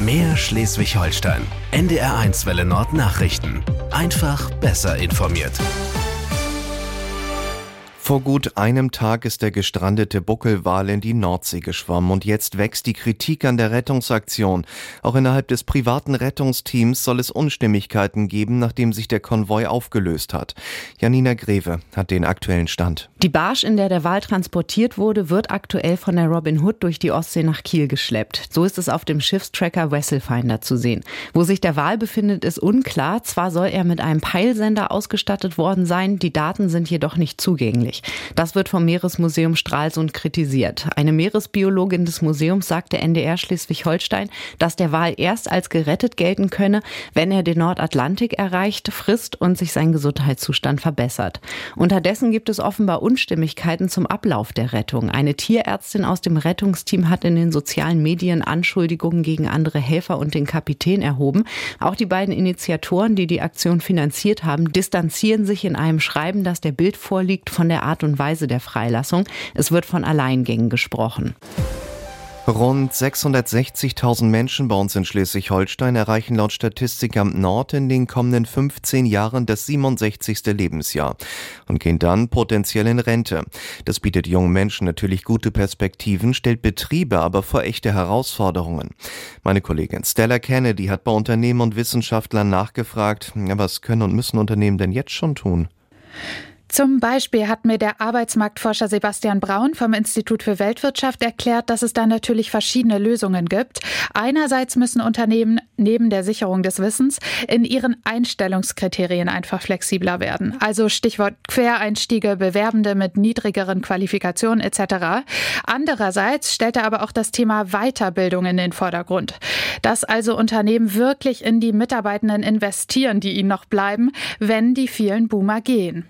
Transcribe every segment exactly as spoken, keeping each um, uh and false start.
Mehr Schleswig-Holstein. N D R eins Welle Nord Nachrichten. Einfach besser informiert. Vor gut einem Tag ist der gestrandete Buckelwal in die Nordsee geschwommen und jetzt wächst die Kritik an der Rettungsaktion. Auch innerhalb des privaten Rettungsteams soll es Unstimmigkeiten geben, nachdem sich der Konvoi aufgelöst hat. Janina Greve hat den aktuellen Stand. Die Barge, in der der Wal transportiert wurde, wird aktuell von der Robin Hood durch die Ostsee nach Kiel geschleppt. So ist es auf dem Schiffstracker Vesselfinder zu sehen. Wo sich der Wal befindet, ist unklar. Zwar soll er mit einem Peilsender ausgestattet worden sein, die Daten sind jedoch nicht zugänglich. Das wird vom Meeresmuseum Stralsund kritisiert. Eine Meeresbiologin des Museums sagte N D R Schleswig-Holstein, dass der Wal erst als gerettet gelten könne, wenn er den Nordatlantik erreicht, frisst und sich sein Gesundheitszustand verbessert. Unterdessen gibt es offenbar Unstimmigkeiten zum Ablauf der Rettung. Eine Tierärztin aus dem Rettungsteam hat in den sozialen Medien Anschuldigungen gegen andere Helfer und den Kapitän erhoben. Auch die beiden Initiatoren, die die Aktion finanziert haben, distanzieren sich in einem Schreiben, das der Bild vorliegt, von der Art und Weise der Freilassung. Es wird von Alleingängen gesprochen. Rund sechshundertsechzigtausend Menschen bei uns in Schleswig-Holstein erreichen laut Statistikamt Nord in den kommenden fünfzehn Jahren das siebenundsechzigste Lebensjahr und gehen dann potenziell in Rente. Das bietet jungen Menschen natürlich gute Perspektiven, stellt Betriebe aber vor echte Herausforderungen. Meine Kollegin Stella Kennedy hat bei Unternehmen und Wissenschaftlern nachgefragt, was können und müssen Unternehmen denn jetzt schon tun? Zum Beispiel hat mir der Arbeitsmarktforscher Sebastian Braun vom Institut für Weltwirtschaft erklärt, dass es da natürlich verschiedene Lösungen gibt. Einerseits müssen Unternehmen neben der Sicherung des Wissens in ihren Einstellungskriterien einfach flexibler werden. Also Stichwort Quereinstiege, Bewerbende mit niedrigeren Qualifikationen et cetera. Andererseits stellt er aber auch das Thema Weiterbildung in den Vordergrund. Dass also Unternehmen wirklich in die Mitarbeitenden investieren, die ihnen noch bleiben, wenn die vielen Boomer gehen.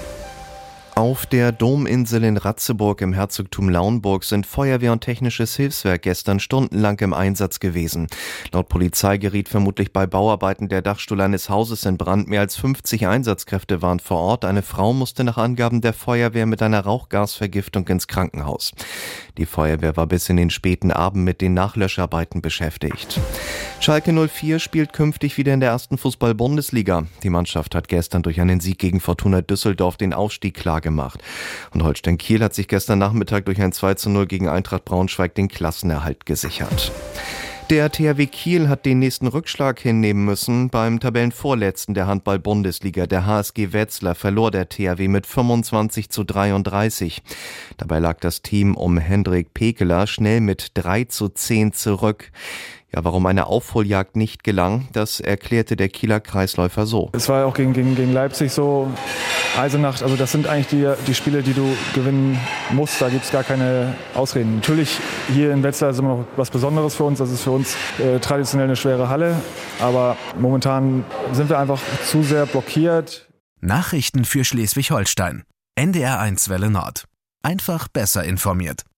Auf der Dominsel in Ratzeburg im Herzogtum Lauenburg sind Feuerwehr und technisches Hilfswerk gestern stundenlang im Einsatz gewesen. Laut Polizei geriet vermutlich bei Bauarbeiten der Dachstuhl eines Hauses in Brand. Mehr als fünfzig Einsatzkräfte waren vor Ort. Eine Frau musste nach Angaben der Feuerwehr mit einer Rauchgasvergiftung ins Krankenhaus. Die Feuerwehr war bis in den späten Abend mit den Nachlöscharbeiten beschäftigt. Schalke null vier spielt künftig wieder in der ersten Fußball-Bundesliga. Die Mannschaft hat gestern durch einen Sieg gegen Fortuna Düsseldorf den Aufstieg klar gemacht. Und Holstein Kiel hat sich gestern Nachmittag durch ein zwei zu null gegen Eintracht Braunschweig den Klassenerhalt gesichert. Der T H W Kiel hat den nächsten Rückschlag hinnehmen müssen. Beim Tabellenvorletzten der Handball-Bundesliga, der H S G Wetzlar, verlor der T H W mit fünfundzwanzig zu dreiunddreißig. Dabei lag das Team um Hendrik Pekeler schnell mit drei zu zehn zurück. Ja, warum eine Aufholjagd nicht gelang, das erklärte der Kieler Kreisläufer so. Es war auch gegen, gegen, gegen Leipzig so, Eisenach, also das sind eigentlich die, die Spiele, die du gewinnen musst, da gibt es gar keine Ausreden. Natürlich, hier in Wetzlar ist immer noch was Besonderes für uns, das ist für uns äh, traditionell eine schwere Halle, aber momentan sind wir einfach zu sehr blockiert. Nachrichten für Schleswig-Holstein. N D R eins Welle Nord. Einfach besser informiert.